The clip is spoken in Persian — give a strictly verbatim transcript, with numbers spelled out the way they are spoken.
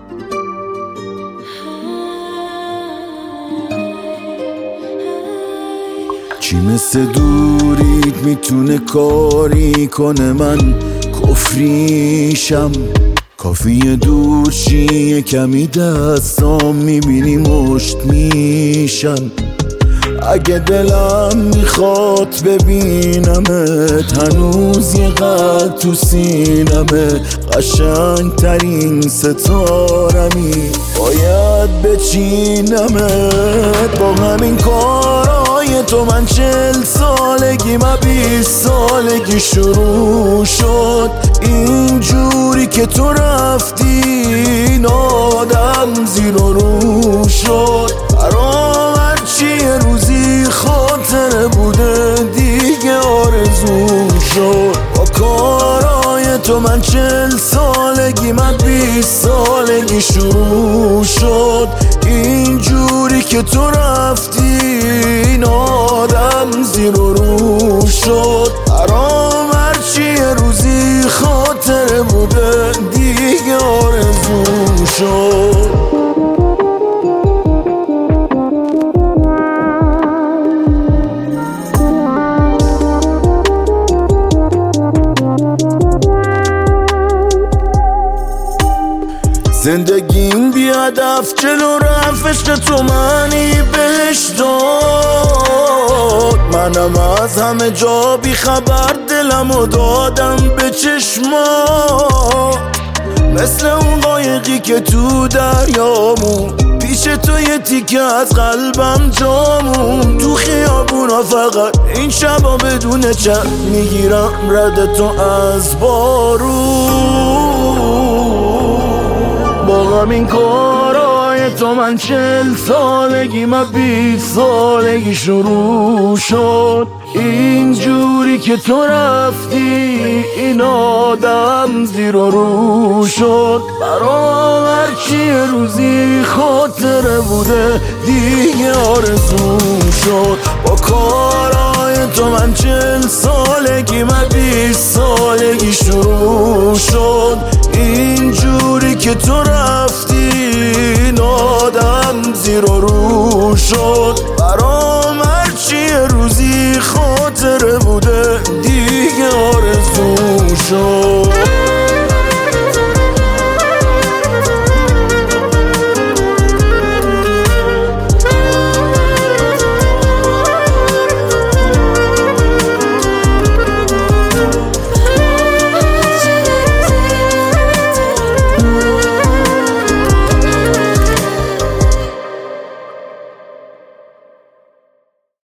چی مثل دورید میتونه کاری کنه من کفریشم؟ کافیه دور چیه کمی دستام میبینی مشت میشن. اگه دلم میخواد ببینمت هنوز یه قلب تو سینمه، قشنگ ترین ستارمی باید بچینمت. با همین کارای تو من چل سالگی ما بیست سالگی شروع شد. اینجوری که تو رفتی این آدم زیر و رو شد. برام هرچی یه روزی خاطره بوده دیگه آرزو شد. با کارای تو من چل سالگی من بیست سالگی شروع شد. اینجوری که تو رفتی این آدم زیر و رو شد. برام هرچی یه روزی خاطره بوده دیگه آرزو شد. زندگیم بی هدف جلو رفت، عشق تو منی بهش داد. منم از همه جا بی خبر دلمو دادم به چشما، مثل اون قایقی که تو دریامون پیش تو یه تیکه از قلبم جامون. تو خیابونا فقط این شبا بدون چند میگیرم رد تو از بارون. با همین کارای تو من چل سالگی من بیست سالگی شروع شد. اینجوری که تو رفتی این آدم زیر و رو شد. برام هرچی یه روزی خاطره بوده دیگه آرزو شد. با کارای تو من چل سالگی من بیست سالگی شروع شد. اینجوری که تو